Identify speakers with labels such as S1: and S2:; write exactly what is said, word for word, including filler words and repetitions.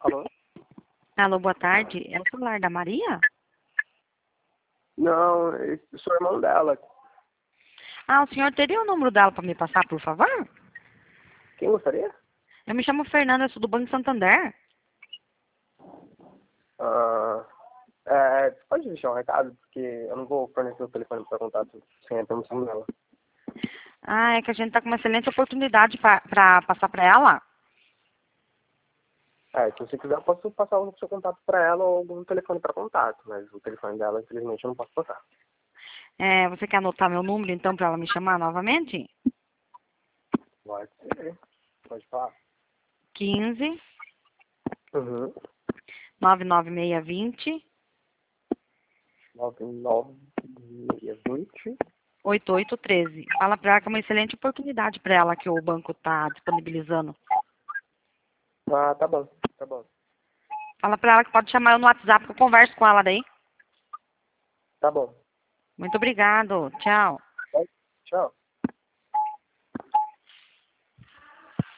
S1: Alô?
S2: Alô, boa tarde. É o celular da Maria?
S1: Não, eu sou irmão dela.
S2: Ah, o senhor teria o número dela para me passar, por favor?
S1: Quem gostaria?
S2: Eu me chamo Fernanda, eu sou do Banco Santander.
S1: Ah, é, pode deixar um recado, porque eu não vou fornecer o telefone para contato sem a permissão dela.
S2: Ah, é que a gente tá com uma excelente oportunidade para passar para ela.
S1: É, se você quiser, eu posso passar o seu contato para ela ou algum telefone para contato, mas o telefone dela, infelizmente, eu não posso passar.
S2: É, você quer anotar meu número, então, para ela me chamar novamente?
S1: Pode ser. Pode falar.
S2: quinze,
S1: Uhum.
S2: nove nove seis vinte,
S1: nove nove seis vinte.
S2: oito oito treze. Fala para ela que é uma excelente oportunidade para ela que o banco está disponibilizando.
S1: Ah, tá bom, tá bom.
S2: Fala para ela que pode chamar eu no WhatsApp que eu converso com ela daí.
S1: Tá bom.
S2: Muito obrigado. Tchau.
S1: Tchau.